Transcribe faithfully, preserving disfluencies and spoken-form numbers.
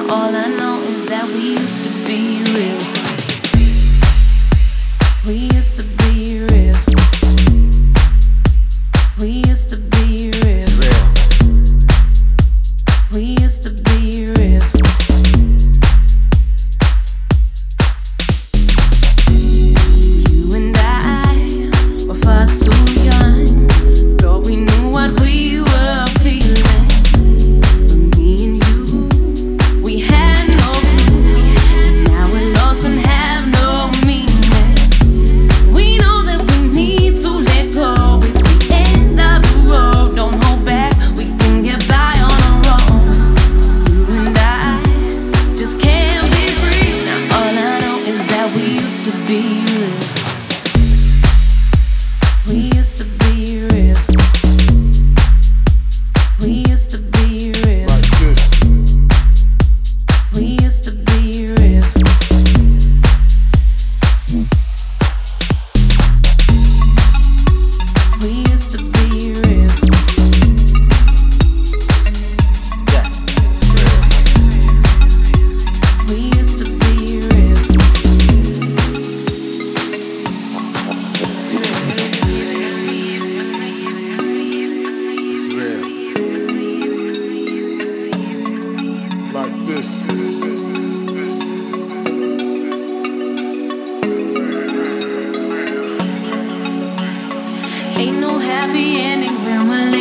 all I know is that we used to be real. We used to be real. We used to be real. It's real. We used to be real. You and I were far too young. Thought we knew what we were feeling. But me and you, we had no clue. And now we're lost and have no meaning. We know that we need to let go. It's the end of the road. Don't hold back. We can get by on our own. You and I just can't be free. Now all I know is that we used to be real. We used to be real. We used to be real. Like this. We used to be real. We used to be real. Yeah. It's real. We used to be real. It's real. Like this. Ain't no happy ending when we're